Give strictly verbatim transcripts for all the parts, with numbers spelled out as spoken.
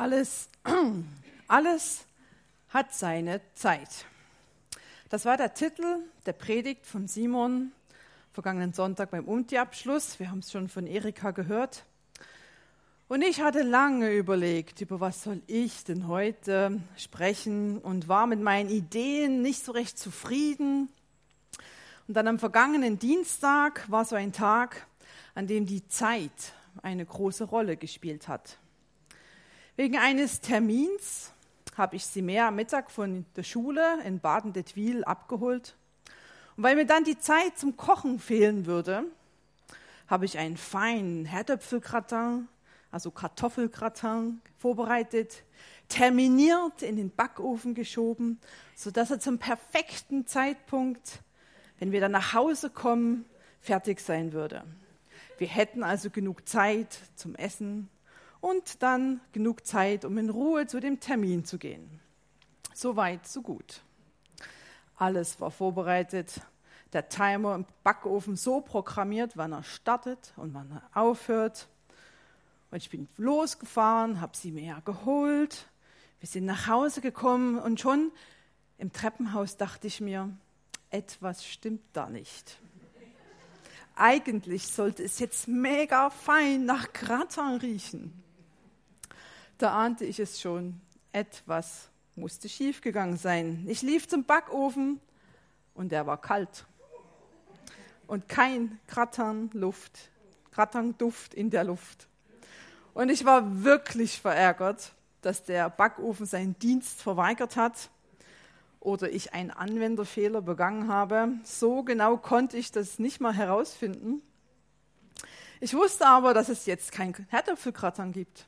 Alles, alles hat seine Zeit. Das war der Titel der Predigt von Simon vergangenen Sonntag beim Umti-Abschluss. Wir haben es schon von Erika gehört. Und ich hatte lange überlegt, über was soll ich denn heute sprechen und war mit meinen Ideen nicht so recht zufrieden. Und dann am vergangenen Dienstag war so ein Tag, an dem die Zeit eine große Rolle gespielt hat. Wegen eines Termins habe ich sie mehr am Mittag von der Schule in Baden-Dettwil abgeholt. Und weil mir dann die Zeit zum Kochen fehlen würde, habe ich einen feinen Herdöpfelgratin, also Kartoffelgratin, vorbereitet, terminiert in den Backofen geschoben, sodass er zum perfekten Zeitpunkt, wenn wir dann nach Hause kommen, fertig sein würde. Wir hätten also genug Zeit zum Essen und dann genug Zeit, um in Ruhe zu dem Termin zu gehen. So weit, so gut. Alles war vorbereitet. Der Timer im Backofen so programmiert, wann er startet und wann er aufhört. Und ich bin losgefahren, habe sie mir geholt. Wir sind nach Hause gekommen und schon im Treppenhaus dachte ich mir, etwas stimmt da nicht. Eigentlich sollte es jetzt mega fein nach Gratin riechen. Da ahnte ich es schon, etwas musste schiefgegangen sein. Ich lief zum Backofen und der war kalt. Und kein Gratin-Luft, Gratin-Duft in der Luft. Und ich war wirklich verärgert, dass der Backofen seinen Dienst verweigert hat oder ich einen Anwenderfehler begangen habe. So genau konnte ich das nicht mal herausfinden. Ich wusste aber, dass es jetzt kein Herdöpfelgratin gibt.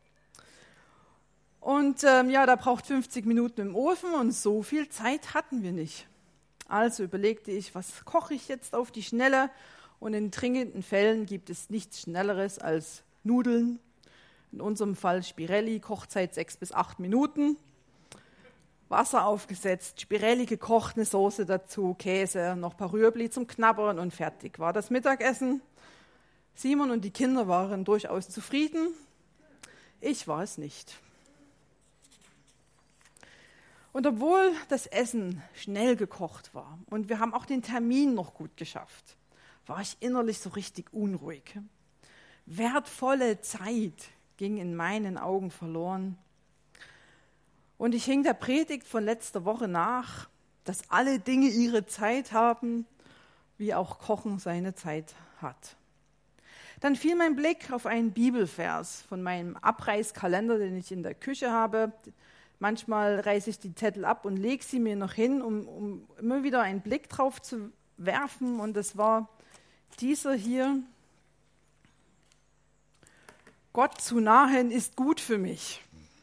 Und ähm, ja, da braucht fünfzig Minuten im Ofen und so viel Zeit hatten wir nicht. Also überlegte ich, was koche ich jetzt auf die Schnelle? Und in dringenden Fällen gibt es nichts Schnelleres als Nudeln. In unserem Fall Spirelli, Kochzeit sechs bis acht Minuten. Wasser aufgesetzt, Spirelli gekocht, eine Soße dazu, Käse, noch ein paar Rüebli zum Knabbern und fertig war das Mittagessen. Simon und die Kinder waren durchaus zufrieden. Ich war es nicht. Und obwohl das Essen schnell gekocht war und wir haben auch den Termin noch gut geschafft, war ich innerlich so richtig unruhig. Wertvolle Zeit ging in meinen Augen verloren. Und ich hing der Predigt von letzter Woche nach, dass alle Dinge ihre Zeit haben, wie auch Kochen seine Zeit hat. Dann fiel mein Blick auf einen Bibelvers von meinem Abreißkalender, den ich in der Küche habe. Manchmal reiße ich die Zettel ab und lege sie mir noch hin, um, um immer wieder einen Blick drauf zu werfen. Und das war dieser hier. Gott zu nahen ist gut für mich.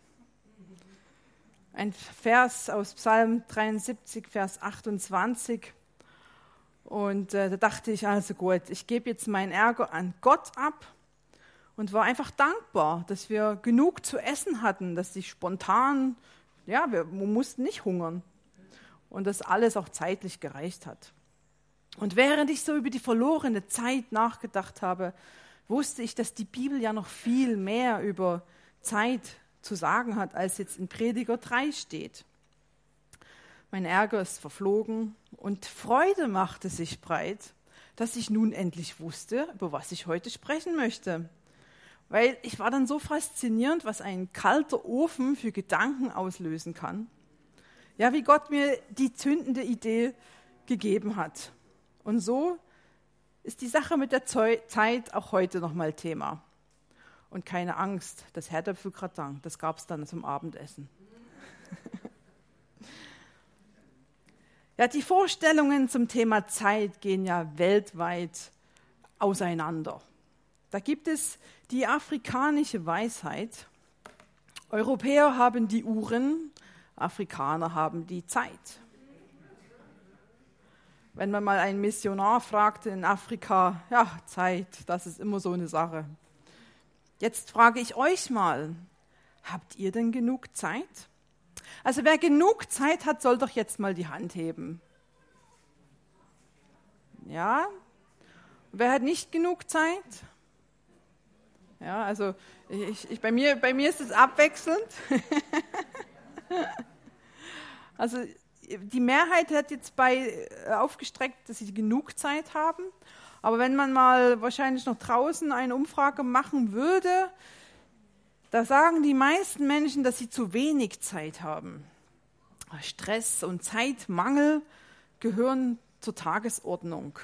Ein Vers aus Psalm dreiundsiebzig, Vers achtundzwanzig. Und äh, da dachte ich, also gut, ich gebe jetzt meinen Ärger an Gott ab. Und war einfach dankbar, dass wir genug zu essen hatten, dass ich spontan, ja, wir mussten nicht hungern und dass alles auch zeitlich gereicht hat. Und während ich so über die verlorene Zeit nachgedacht habe, wusste ich, dass die Bibel ja noch viel mehr über Zeit zu sagen hat, als jetzt in Prediger drei steht. Mein Ärger ist verflogen und Freude machte sich breit, dass ich nun endlich wusste, über was ich heute sprechen möchte. Weil ich war dann so faszinierend, was ein kalter Ofen für Gedanken auslösen kann. Ja, wie Gott mir die zündende Idee gegeben hat. Und so ist die Sache mit der Zeit auch heute nochmal Thema. Und keine Angst, das Herdöpfelgratin, das gab es dann zum Abendessen. Ja, die Vorstellungen zum Thema Zeit gehen ja weltweit auseinander. Da gibt es die afrikanische Weisheit. Europäer haben die Uhren, Afrikaner haben die Zeit. Wenn man mal einen Missionar fragte in Afrika, ja, Zeit, das ist immer so eine Sache. Jetzt frage ich euch mal, habt ihr denn genug Zeit? Also wer genug Zeit hat, soll doch jetzt mal die Hand heben. Ja? Wer hat nicht genug Zeit? Ja, also ich, ich, bei, mir, bei mir ist es abwechselnd. Also die Mehrheit hat jetzt bei aufgestreckt, dass sie genug Zeit haben. Aber wenn man mal wahrscheinlich noch draußen eine Umfrage machen würde, da sagen die meisten Menschen, dass sie zu wenig Zeit haben. Stress und Zeitmangel gehören zur Tagesordnung.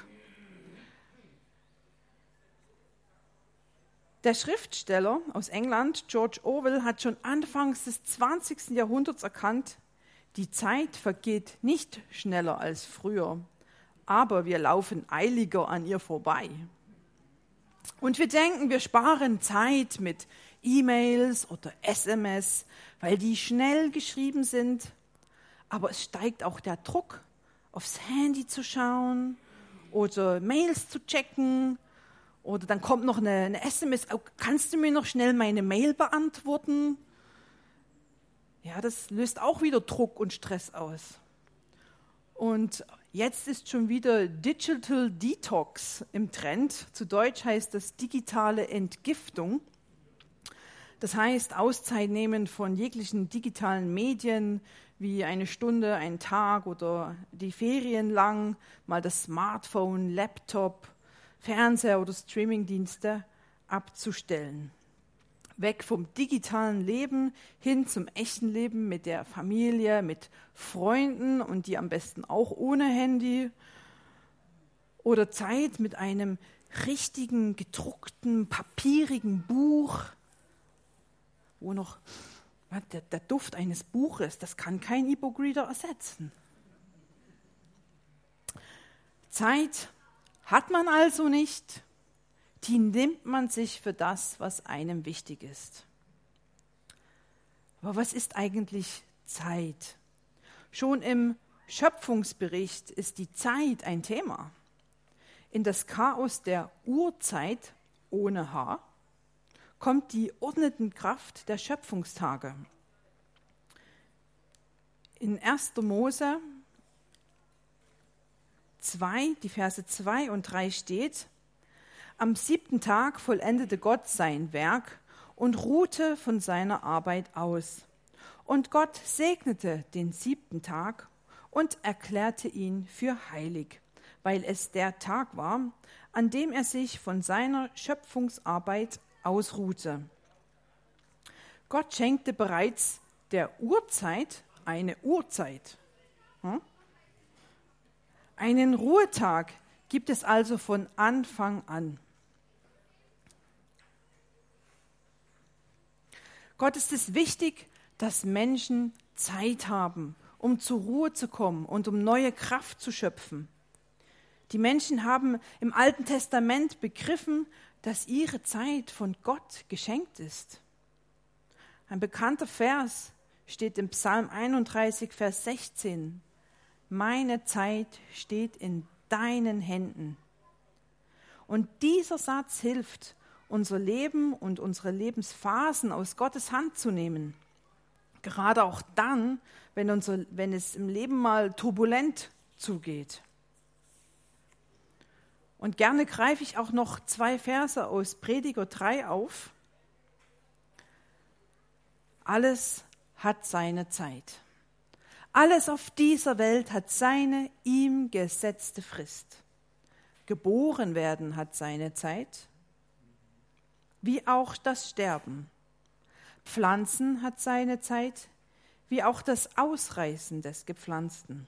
Der Schriftsteller aus England, George Orwell, hat schon anfangs des zwanzigsten Jahrhunderts erkannt, die Zeit vergeht nicht schneller als früher, aber wir laufen eiliger an ihr vorbei. Und wir denken, wir sparen Zeit mit E-Mails oder S M S, weil die schnell geschrieben sind. Aber es steigt auch der Druck, aufs Handy zu schauen oder Mails zu checken. Oder dann kommt noch eine, eine S M S, oh, kannst du mir noch schnell meine Mail beantworten? Ja, das löst auch wieder Druck und Stress aus. Und jetzt ist schon wieder Digital Detox im Trend. Zu Deutsch heißt das digitale Entgiftung. Das heißt, Auszeit nehmen von jeglichen digitalen Medien, wie eine Stunde, einen Tag oder die Ferien lang, mal das Smartphone, Laptop, Fernseher oder Streamingdienste abzustellen. Weg vom digitalen Leben hin zum echten Leben mit der Familie, mit Freunden und die am besten auch ohne Handy. Oder Zeit mit einem richtigen, gedruckten, papierigen Buch, wo noch der, der Duft eines Buches, das kann kein E-Book-Reader ersetzen. Zeit hat man also nicht, die nimmt man sich für das, was einem wichtig ist. Aber was ist eigentlich Zeit? Schon im Schöpfungsbericht ist die Zeit ein Thema. In das Chaos der Urzeit ohne H kommt die ordnende Kraft der Schöpfungstage. In erster Mose zwei, die Verse zwei und drei steht: Am siebten Tag vollendete Gott sein Werk und ruhte von seiner Arbeit aus. Und Gott segnete den siebten Tag und erklärte ihn für heilig, weil es der Tag war, an dem er sich von seiner Schöpfungsarbeit ausruhte. Gott schenkte bereits der Urzeit eine Uhrzeit. Hm? Einen Ruhetag gibt es also von Anfang an. Gott ist es wichtig, dass Menschen Zeit haben, um zur Ruhe zu kommen und um neue Kraft zu schöpfen. Die Menschen haben im Alten Testament begriffen, dass ihre Zeit von Gott geschenkt ist. Ein bekannter Vers steht im Psalm einunddreißig, Vers sechzehn. Meine Zeit steht in deinen Händen. Und dieser Satz hilft, unser Leben und unsere Lebensphasen aus Gottes Hand zu nehmen. Gerade auch dann, wenn, unser, wenn es im Leben mal turbulent zugeht. Und gerne greife ich auch noch zwei Verse aus Prediger drei auf. Alles hat seine Zeit. Alles auf dieser Welt hat seine ihm gesetzte Frist. Geboren werden hat seine Zeit, wie auch das Sterben. Pflanzen hat seine Zeit, wie auch das Ausreißen des Gepflanzten.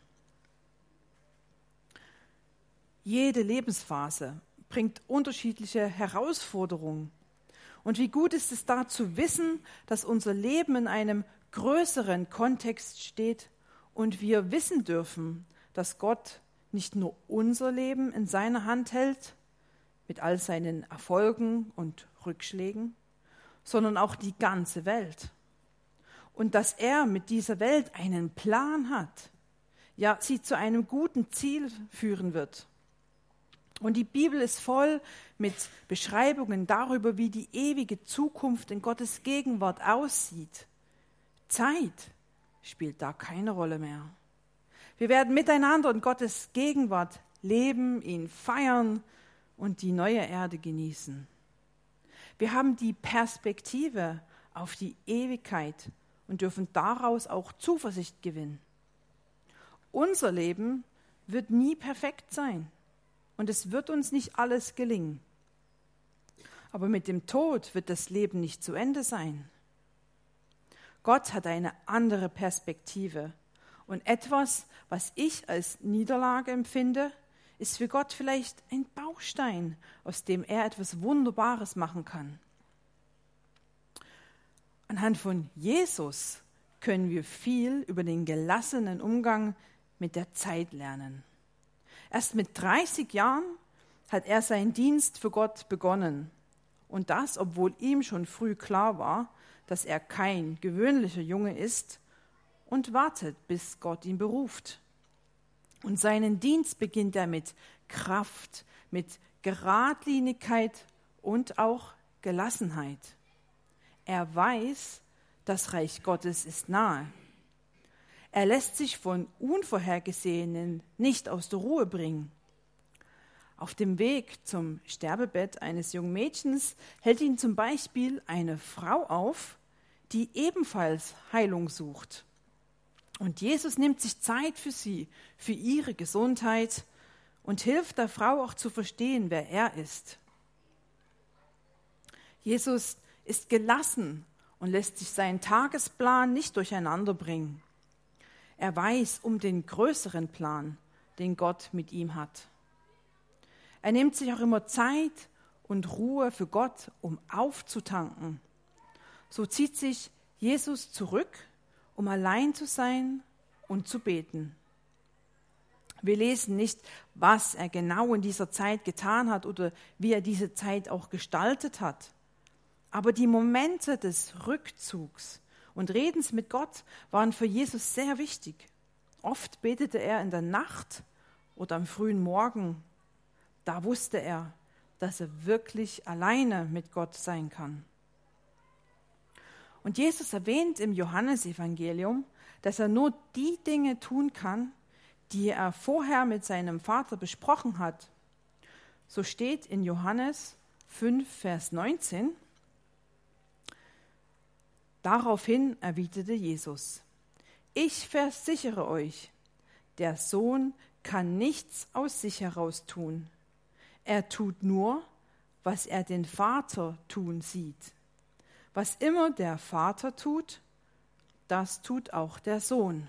Jede Lebensphase bringt unterschiedliche Herausforderungen. Und wie gut ist es da zu wissen, dass unser Leben in einem größeren Kontext steht und wir wissen dürfen, dass Gott nicht nur unser Leben in seiner Hand hält, mit all seinen Erfolgen und Rückschlägen, sondern auch die ganze Welt. Und dass er mit dieser Welt einen Plan hat, ja, sie zu einem guten Ziel führen wird. Und die Bibel ist voll mit Beschreibungen darüber, wie die ewige Zukunft in Gottes Gegenwart aussieht. Zeit spielt da keine Rolle mehr. Wir werden miteinander in Gottes Gegenwart leben, ihn feiern und die neue Erde genießen. Wir haben die Perspektive auf die Ewigkeit und dürfen daraus auch Zuversicht gewinnen. Unser Leben wird nie perfekt sein und es wird uns nicht alles gelingen. Aber mit dem Tod wird das Leben nicht zu Ende sein. Gott hat eine andere Perspektive und etwas, was ich als Niederlage empfinde, ist für Gott vielleicht ein Baustein, aus dem er etwas Wunderbares machen kann. Anhand von Jesus können wir viel über den gelassenen Umgang mit der Zeit lernen. Erst mit dreißig Jahren hat er seinen Dienst für Gott begonnen. Und das, obwohl ihm schon früh klar war, dass er kein gewöhnlicher Junge ist und wartet, bis Gott ihn beruft. Und seinen Dienst beginnt er mit Kraft, mit Geradlinigkeit und auch Gelassenheit. Er weiß, das Reich Gottes ist nahe. Er lässt sich von Unvorhergesehenen nicht aus der Ruhe bringen. Auf dem Weg zum Sterbebett eines jungen Mädchens hält ihn zum Beispiel eine Frau auf, die ebenfalls Heilung sucht. Und Jesus nimmt sich Zeit für sie, für ihre Gesundheit und hilft der Frau auch zu verstehen, wer er ist. Jesus ist gelassen und lässt sich seinen Tagesplan nicht durcheinander bringen. Er weiß um den größeren Plan, den Gott mit ihm hat. Er nimmt sich auch immer Zeit und Ruhe für Gott, um aufzutanken. So zieht sich Jesus zurück, um allein zu sein und zu beten. Wir lesen nicht, was er genau in dieser Zeit getan hat oder wie er diese Zeit auch gestaltet hat. Aber die Momente des Rückzugs und Redens mit Gott waren für Jesus sehr wichtig. Oft betete er in der Nacht oder am frühen Morgen. Da wusste er, dass er wirklich alleine mit Gott sein kann. Und Jesus erwähnt im Johannesevangelium, dass er nur die Dinge tun kann, die er vorher mit seinem Vater besprochen hat. So steht in Johannes fünf, Vers neunzehn. Daraufhin erwiderte Jesus: Ich versichere euch, der Sohn kann nichts aus sich heraus tun. Er tut nur, was er den Vater tun sieht. Was immer der Vater tut, das tut auch der Sohn.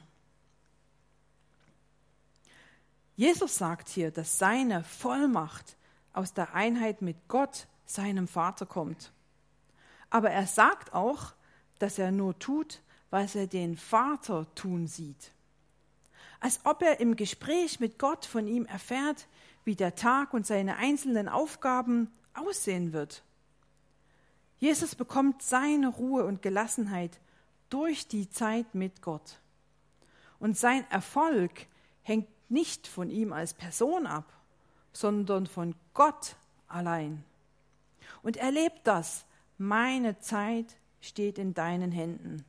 Jesus sagt hier, dass seine Vollmacht aus der Einheit mit Gott, seinem Vater, kommt. Aber er sagt auch, dass er nur tut, was er den Vater tun sieht. Als ob er im Gespräch mit Gott von ihm erfährt, wie der Tag und seine einzelnen Aufgaben aussehen wird. Jesus bekommt seine Ruhe und Gelassenheit durch die Zeit mit Gott. Und sein Erfolg hängt nicht von ihm als Person ab, sondern von Gott allein. Und er lebt das: Meine Zeit steht in deinen Händen.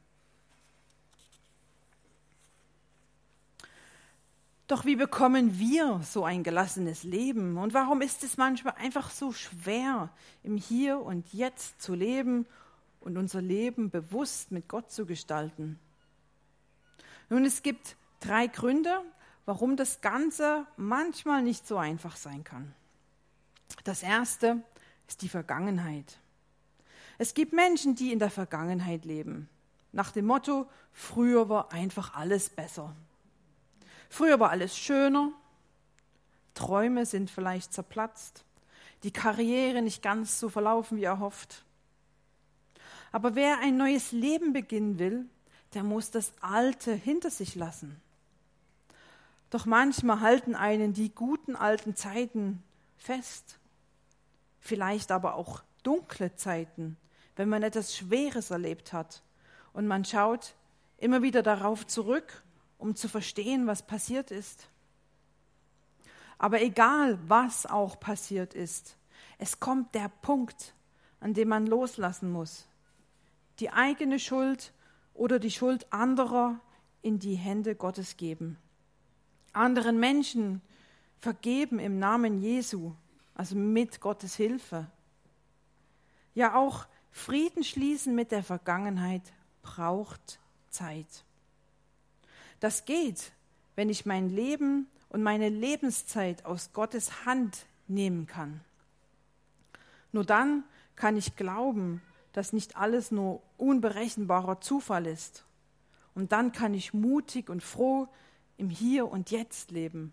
Doch wie bekommen wir so ein gelassenes Leben? Und warum ist es manchmal einfach so schwer, im Hier und Jetzt zu leben und unser Leben bewusst mit Gott zu gestalten? Nun, es gibt drei Gründe, warum das Ganze manchmal nicht so einfach sein kann. Das erste ist die Vergangenheit. Es gibt Menschen, die in der Vergangenheit leben, nach dem Motto: Früher war einfach alles besser. Früher war alles schöner, Träume sind vielleicht zerplatzt, die Karriere nicht ganz so verlaufen wie erhofft. Aber wer ein neues Leben beginnen will, der muss das Alte hinter sich lassen. Doch manchmal halten einen die guten alten Zeiten fest, vielleicht aber auch dunkle Zeiten, wenn man etwas Schweres erlebt hat und man schaut immer wieder darauf zurück, um zu verstehen, was passiert ist. Aber egal, was auch passiert ist, es kommt der Punkt, an dem man loslassen muss. Die eigene Schuld oder die Schuld anderer in die Hände Gottes geben. Anderen Menschen vergeben im Namen Jesu, also mit Gottes Hilfe. Ja, auch Frieden schließen mit der Vergangenheit braucht Zeit. Das geht, wenn ich mein Leben und meine Lebenszeit aus Gottes Hand nehmen kann. Nur dann kann ich glauben, dass nicht alles nur unberechenbarer Zufall ist. Und dann kann ich mutig und froh im Hier und Jetzt leben.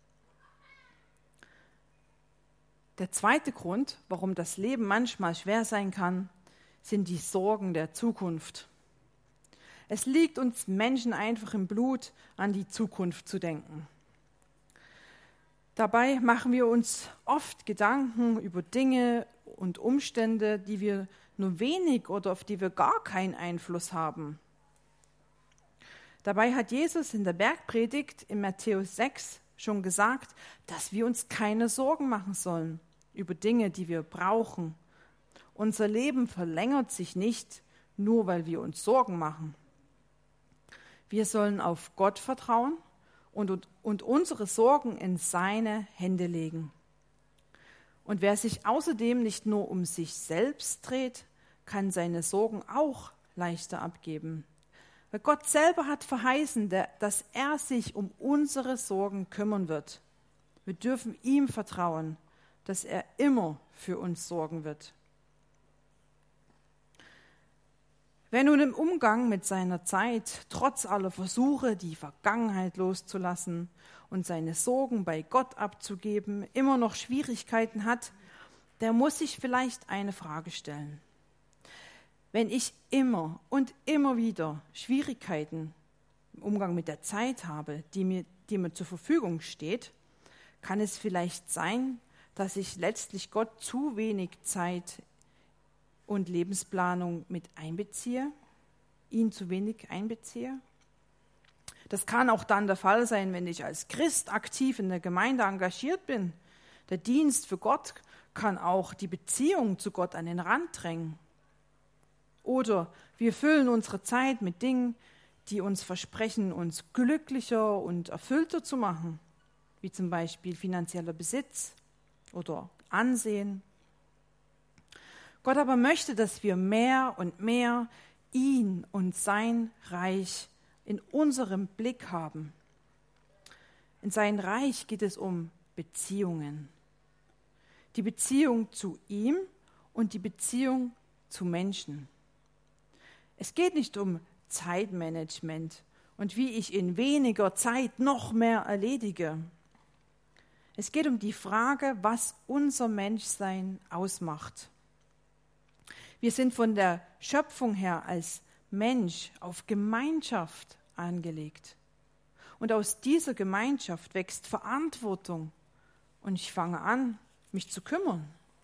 Der zweite Grund, warum das Leben manchmal schwer sein kann, sind die Sorgen der Zukunft. Es liegt uns Menschen einfach im Blut, an die Zukunft zu denken. Dabei machen wir uns oft Gedanken über Dinge und Umstände, die wir nur wenig oder auf die wir gar keinen Einfluss haben. Dabei hat Jesus in der Bergpredigt in Matthäus sechs schon gesagt, dass wir uns keine Sorgen machen sollen über Dinge, die wir brauchen. Unser Leben verlängert sich nicht, nur weil wir uns Sorgen machen. Wir sollen auf Gott vertrauen und, und, und unsere Sorgen in seine Hände legen. Und wer sich außerdem nicht nur um sich selbst dreht, kann seine Sorgen auch leichter abgeben. Weil Gott selber hat verheißen, dass er sich um unsere Sorgen kümmern wird. Wir dürfen ihm vertrauen, dass er immer für uns sorgen wird. Wer nun im Umgang mit seiner Zeit, trotz aller Versuche, die Vergangenheit loszulassen und seine Sorgen bei Gott abzugeben, immer noch Schwierigkeiten hat, der muss sich vielleicht eine Frage stellen. Wenn ich immer und immer wieder Schwierigkeiten im Umgang mit der Zeit habe, die mir, die mir zur Verfügung steht, kann es vielleicht sein, dass ich letztlich Gott zu wenig Zeit und Lebensplanung mit einbeziehe, ihn zu wenig einbeziehe. Das kann auch dann der Fall sein, wenn ich als Christ aktiv in der Gemeinde engagiert bin. Der Dienst für Gott kann auch die Beziehung zu Gott an den Rand drängen. Oder wir füllen unsere Zeit mit Dingen, die uns versprechen, uns glücklicher und erfüllter zu machen, wie zum Beispiel finanzieller Besitz oder Ansehen. Gott aber möchte, dass wir mehr und mehr ihn und sein Reich in unserem Blick haben. In sein Reich geht es um Beziehungen. Die Beziehung zu ihm und die Beziehung zu Menschen. Es geht nicht um Zeitmanagement und wie ich in weniger Zeit noch mehr erledige. Es geht um die Frage, was unser Menschsein ausmacht. Wir sind von der Schöpfung her als Mensch auf Gemeinschaft angelegt. Und aus dieser Gemeinschaft wächst Verantwortung und ich fange an, mich zu kümmern.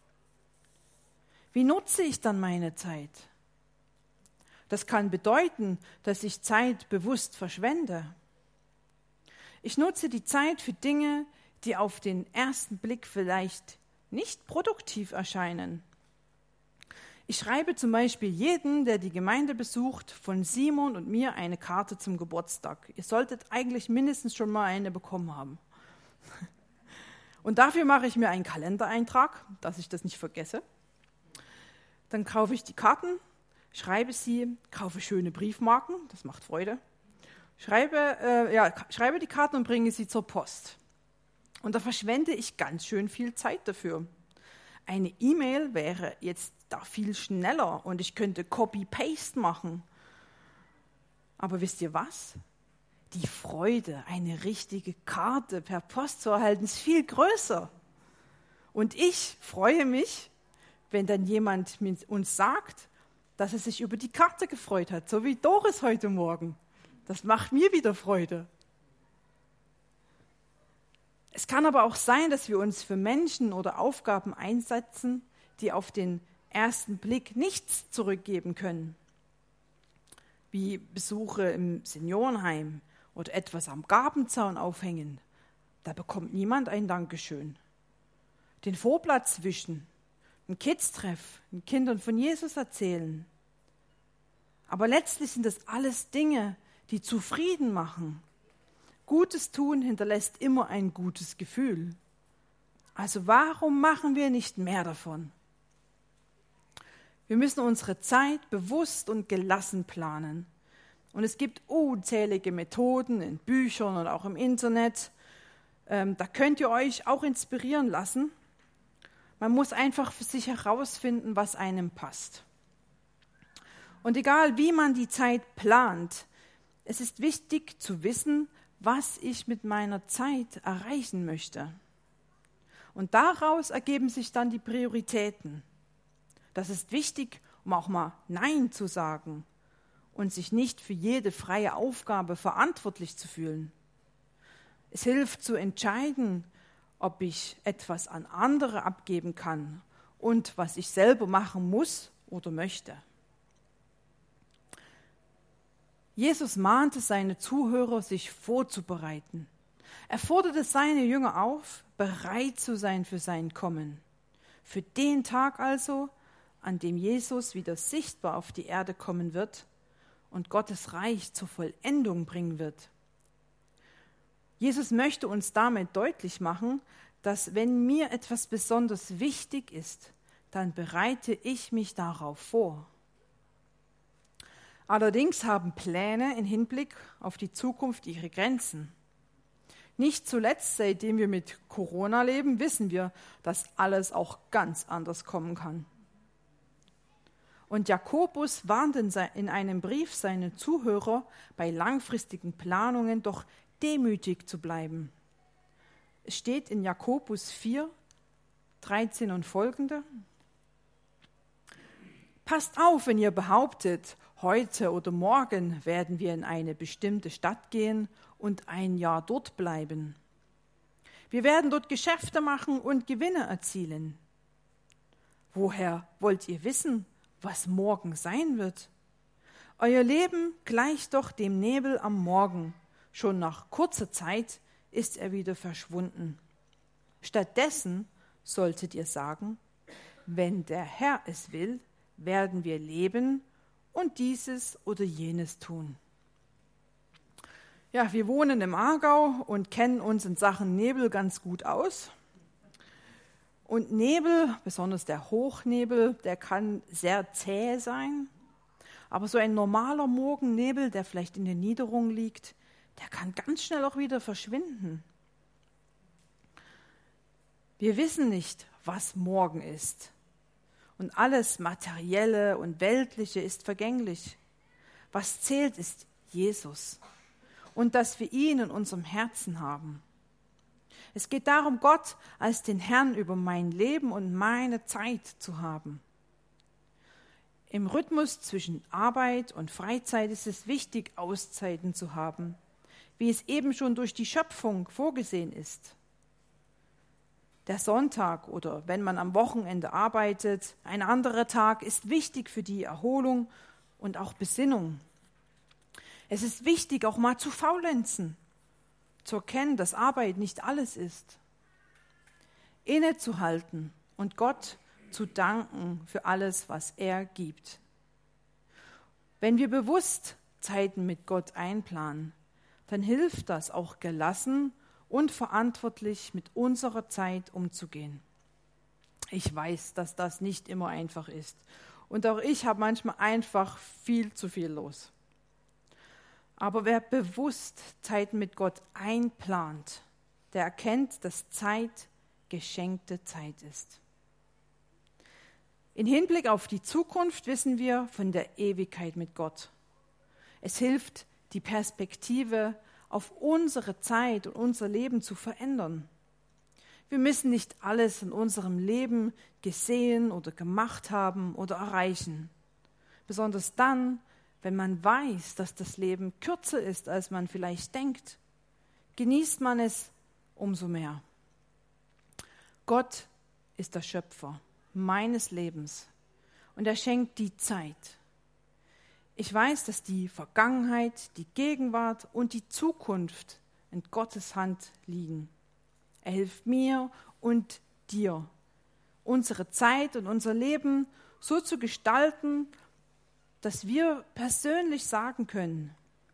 Wie nutze ich dann meine Zeit? Das kann bedeuten, dass ich Zeit bewusst verschwende. Ich nutze die Zeit für Dinge, die auf den ersten Blick vielleicht nicht produktiv erscheinen. Ich schreibe zum Beispiel jedem, der die Gemeinde besucht, von Simon und mir eine Karte zum Geburtstag. Ihr solltet eigentlich mindestens schon mal eine bekommen haben. Und dafür mache ich mir einen Kalendereintrag, dass ich das nicht vergesse. Dann kaufe ich die Karten, schreibe sie, kaufe schöne Briefmarken, das macht Freude. Schreibe, äh, ja, schreibe die Karten und bringe sie zur Post. Und da verschwende ich ganz schön viel Zeit dafür. Eine E-Mail wäre jetzt da viel schneller und ich könnte Copy-Paste machen. Aber wisst ihr was? Die Freude, eine richtige Karte per Post zu erhalten, ist viel größer. Und ich freue mich, wenn dann jemand uns sagt, dass er sich über die Karte gefreut hat, so wie Doris heute Morgen. Das macht mir wieder Freude. Es kann aber auch sein, dass wir uns für Menschen oder Aufgaben einsetzen, die auf den ersten Blick nichts zurückgeben können, wie Besuche im Seniorenheim oder etwas am Gartenzaun aufhängen. Da bekommt niemand ein Dankeschön. Den Vorplatz wischen, ein Kids-Treff, den Kindern von Jesus erzählen. Aber letztlich sind das alles Dinge, die zufrieden machen. Gutes tun hinterlässt immer ein gutes Gefühl. Also warum machen wir nicht mehr davon? Wir müssen unsere Zeit bewusst und gelassen planen. Und es gibt unzählige Methoden in Büchern und auch im Internet. Ähm, da könnt ihr euch auch inspirieren lassen. Man muss einfach für sich herausfinden, was einem passt. Und egal, wie man die Zeit plant, es ist wichtig zu wissen, was ich mit meiner Zeit erreichen möchte. Und daraus ergeben sich dann die Prioritäten. Das ist wichtig, um auch mal Nein zu sagen und sich nicht für jede freie Aufgabe verantwortlich zu fühlen. Es hilft zu entscheiden, ob ich etwas an andere abgeben kann und was ich selber machen muss oder möchte. Jesus mahnte seine Zuhörer, sich vorzubereiten. Er forderte seine Jünger auf, bereit zu sein für sein Kommen. Für den Tag also, an dem Jesus wieder sichtbar auf die Erde kommen wird und Gottes Reich zur Vollendung bringen wird. Jesus möchte uns damit deutlich machen, dass wenn mir etwas besonders wichtig ist, dann bereite ich mich darauf vor. Allerdings haben Pläne im Hinblick auf die Zukunft ihre Grenzen. Nicht zuletzt, seitdem wir mit Corona leben, wissen wir, dass alles auch ganz anders kommen kann. Und Jakobus warnt in einem Brief seine Zuhörer, bei langfristigen Planungen doch demütig zu bleiben. Es steht in Jakobus vier, dreizehn und folgende: Passt auf, wenn ihr behauptet, heute oder morgen werden wir in eine bestimmte Stadt gehen und ein Jahr dort bleiben. Wir werden dort Geschäfte machen und Gewinne erzielen. Woher wollt ihr wissen, was morgen sein wird? Euer Leben gleicht doch dem Nebel am Morgen. Schon nach kurzer Zeit ist er wieder verschwunden. Stattdessen solltet ihr sagen, wenn der Herr es will, werden wir leben und dieses oder jenes tun. Ja, wir wohnen im Aargau und kennen uns in Sachen Nebel ganz gut aus. Und Nebel, besonders der Hochnebel, der kann sehr zäh sein. Aber so ein normaler Morgennebel, der vielleicht in der Niederung liegt, der kann ganz schnell auch wieder verschwinden. Wir wissen nicht, was morgen ist. Und alles Materielle und Weltliche ist vergänglich. Was zählt, ist Jesus. Und dass wir ihn in unserem Herzen haben. Es geht darum, Gott als den Herrn über mein Leben und meine Zeit zu haben. Im Rhythmus zwischen Arbeit und Freizeit ist es wichtig, Auszeiten zu haben, wie es eben schon durch die Schöpfung vorgesehen ist. Der Sonntag oder wenn man am Wochenende arbeitet, ein anderer Tag ist wichtig für die Erholung und auch Besinnung. Es ist wichtig, auch mal zu faulenzen, zu erkennen, dass Arbeit nicht alles ist. Innezuhalten und Gott zu danken für alles, was er gibt. Wenn wir bewusst Zeiten mit Gott einplanen, dann hilft das auch gelassen und verantwortlich mit unserer Zeit umzugehen. Ich weiß, dass das nicht immer einfach ist. Und auch ich habe manchmal einfach viel zu viel los. Aber wer bewusst Zeit mit Gott einplant, der erkennt, dass Zeit geschenkte Zeit ist. In Hinblick auf die Zukunft wissen wir von der Ewigkeit mit Gott. Es hilft, die Perspektive auf unsere Zeit und unser Leben zu verändern. Wir müssen nicht alles in unserem Leben gesehen oder gemacht haben oder erreichen. Besonders dann, wenn man weiß, dass das Leben kürzer ist, als man vielleicht denkt, genießt man es umso mehr. Gott ist der Schöpfer meines Lebens und er schenkt die Zeit. Ich weiß, dass die Vergangenheit, die Gegenwart und die Zukunft in Gottes Hand liegen. Er hilft mir und dir, unsere Zeit und unser Leben so zu gestalten, dass wir persönlich sagen können,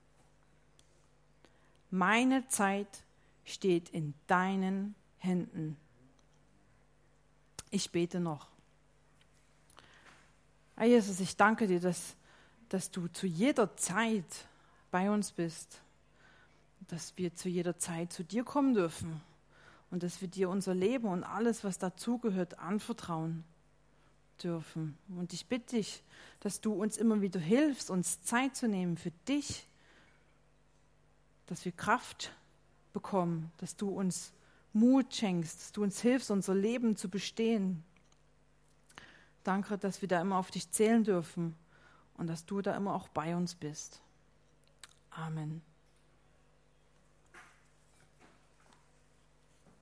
meine Zeit steht in deinen Händen. Ich bete noch. Herr Jesus, ich danke dir, dass, dass du zu jeder Zeit bei uns bist, dass wir zu jeder Zeit zu dir kommen dürfen und dass wir dir unser Leben und alles, was dazugehört, anvertrauen dürfen. Und ich bitte dich, dass du uns immer wieder hilfst, uns Zeit zu nehmen für dich, dass wir Kraft bekommen, dass du uns Mut schenkst, dass du uns hilfst, unser Leben zu bestehen. Danke, dass wir da immer auf dich zählen dürfen und dass du da immer auch bei uns bist. Amen.